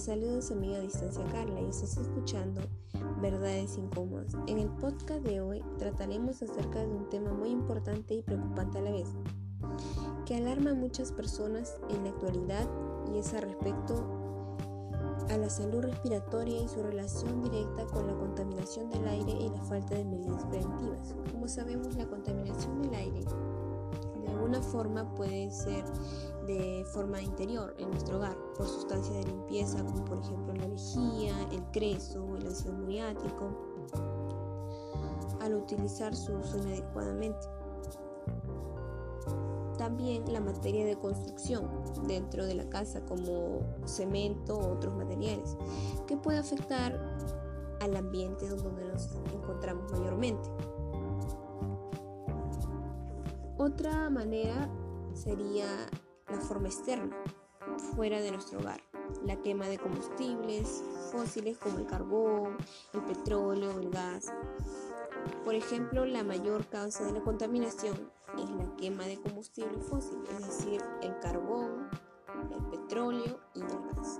saluda su amiga a distancia Carla y estás escuchando Verdades Incómodas. En el podcast de hoy trataremos acerca de un tema muy importante y preocupante a la vez, que alarma a muchas personas en la actualidad y es respecto a la salud respiratoria y su relación directa con la contaminación del aire y la falta de medidas preventivas. Como sabemos, la contaminación del aire de alguna forma puede ser de forma interior en nuestro hogar por sustancias de limpieza como por ejemplo la lejía, el creso, el ácido muriático, al utilizar su uso inadecuadamente. También la materia de construcción dentro de la casa como cemento u otros materiales que puede afectar al ambiente donde nos encontramos mayormente. Otra manera sería la forma externa, fuera de nuestro hogar, la quema de combustibles fósiles como el carbón, el petróleo, el gas. Por ejemplo, la mayor causa de la contaminación es la quema de combustible fósil, es decir, el carbón, el petróleo y el gas.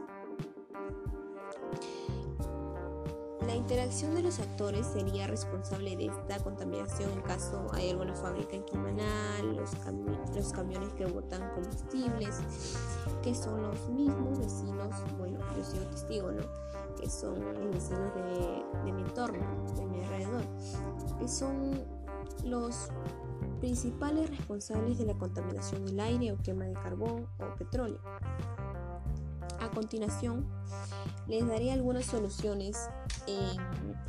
La interacción de los actores sería responsable de esta contaminación en caso hay alguna fábrica en Quemanal, los camiones que botan combustibles, que son los mismos vecinos, bueno, yo soy testigo, ¿no? Que son los vecinos de mi entorno, de mi alrededor, que son los principales responsables de la contaminación del aire o quema de carbón o petróleo. A continuación, les daré algunas soluciones en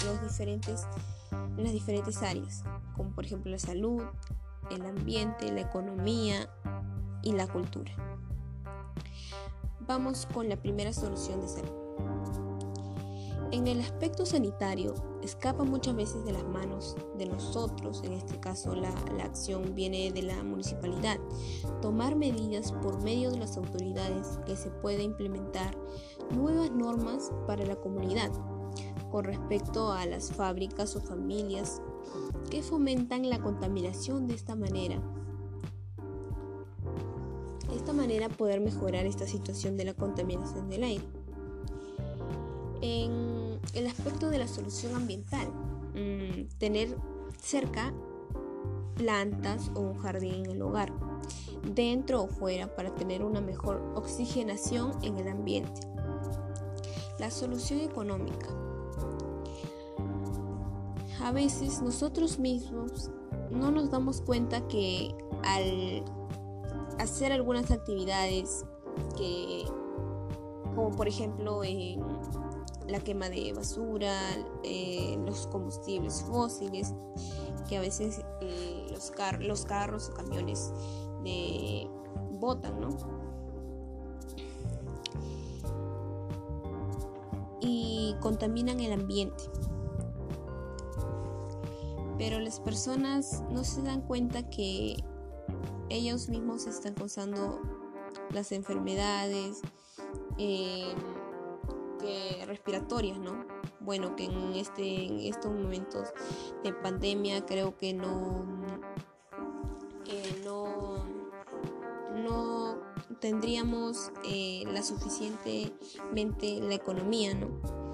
las diferentes áreas, como por ejemplo la salud, el ambiente, la economía y la cultura. Vamos con la primera solución de salud. En el aspecto sanitario, escapa muchas veces de las manos de nosotros, en este caso la acción viene de la municipalidad, tomar medidas por medio de las autoridades que se puede implementar nuevas normas para la comunidad con respecto a las fábricas o familias que fomentan la contaminación de esta manera. De esta manera poder mejorar esta situación de la contaminación del aire. En el aspecto de la solución ambiental, tener cerca plantas o un jardín en el hogar, dentro o fuera, para tener una mejor oxigenación en el ambiente. La solución económica. A veces nosotros mismos no nos damos cuenta que al hacer algunas actividades como por ejemplo la quema de basura, los combustibles fósiles, que a veces los carros o camiones botan, ¿no? Y contaminan el ambiente. Pero las personas no se dan cuenta que ellos mismos están causando las enfermedades respiratorias, ¿no? Bueno, que en estos momentos de pandemia creo que no tendríamos la suficientemente la economía, ¿no?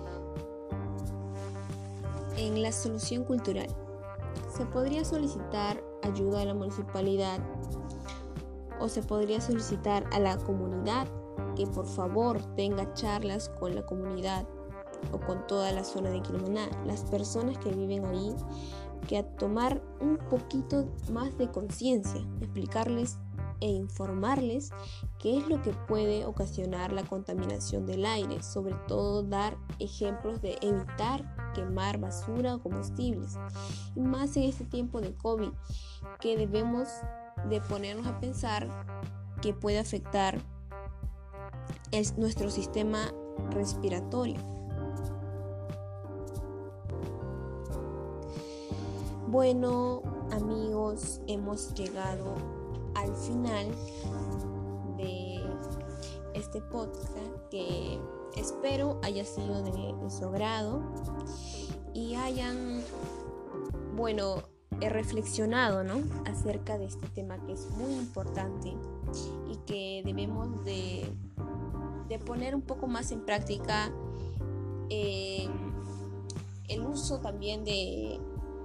En la solución cultural, se podría solicitar ayuda a la municipalidad o se podría solicitar a la comunidad que por favor tenga charlas con la comunidad o con toda la zona de Quilmaná, las personas que viven ahí, que a tomar un poquito más de conciencia, explicarles e informarles qué es lo que puede ocasionar la contaminación del aire, sobre todo dar ejemplos de evitar quemar basura o combustibles, y más en este tiempo de COVID, que debemos de ponernos a pensar que puede afectar nuestro sistema respiratorio. Bueno, amigos, hemos llegado al final de este podcast, que espero haya sido de su agrado y hayan, reflexionado, ¿no?, acerca de este tema que es muy importante y que debemos de de poner un poco más en práctica el uso también de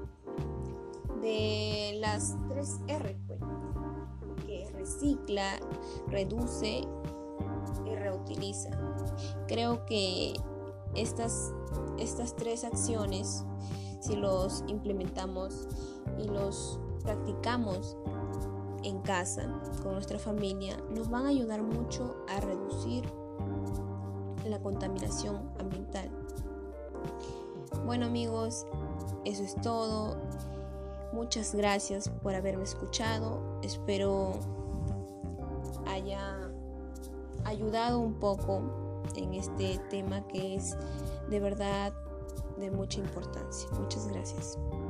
las 3R, pues, que recicla, reduce y reutiliza. Creo que estas 3 acciones, si los implementamos y los practicamos en casa con nuestra familia, nos van a ayudar mucho a reducir la contaminación ambiental. Bueno, amigos, eso es todo. Muchas gracias por haberme escuchado. Espero haya ayudado un poco en este tema que es de verdad de mucha importancia. Muchas gracias.